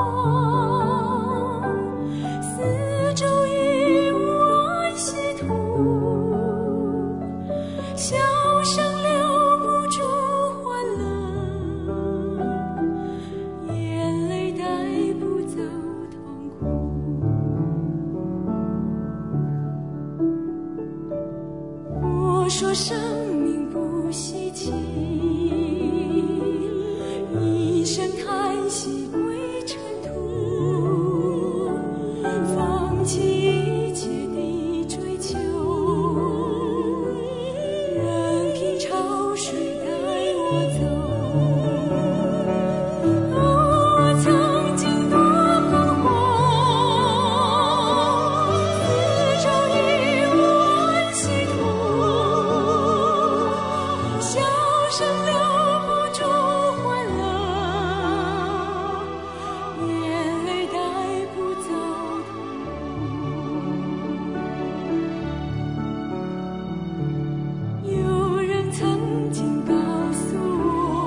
徨，四周已无安息土，笑声留不住欢乐，眼泪带不走痛苦。我说生命不稀奇，一声叹息归尘土，放弃一切的追求，任凭潮水带我走。我曾经多彷徨，四周已无安息土，笑声留不住欢乐，眼泪带不走痛苦。有人曾经告诉我，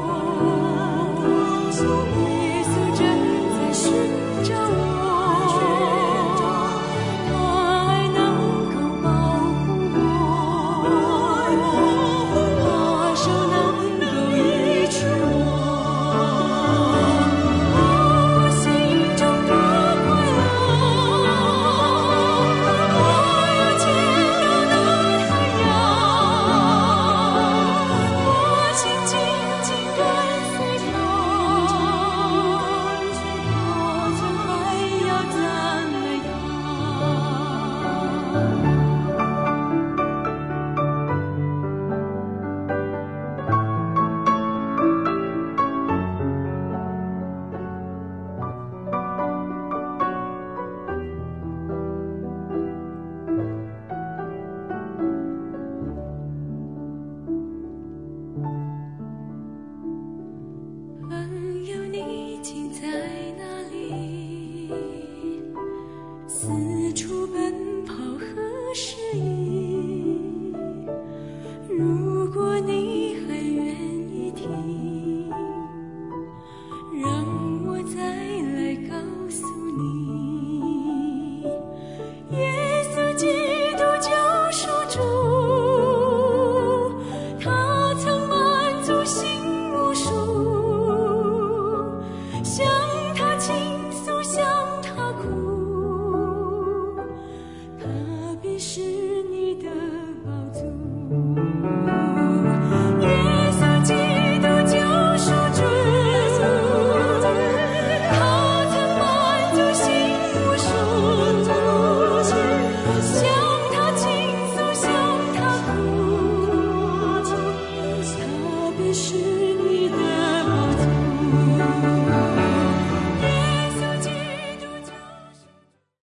耶稣正在寻找我，他爱能够保护我，他手能够医治我。我心中多快乐，我又见到那太阳，我心紧紧跟随他，我从还要赞美他。朋友，你竟在哪里？四处奔跑何时已？如果你还愿意听，让我再来告诉你，耶稣基督救赎主，他曾满足心无数。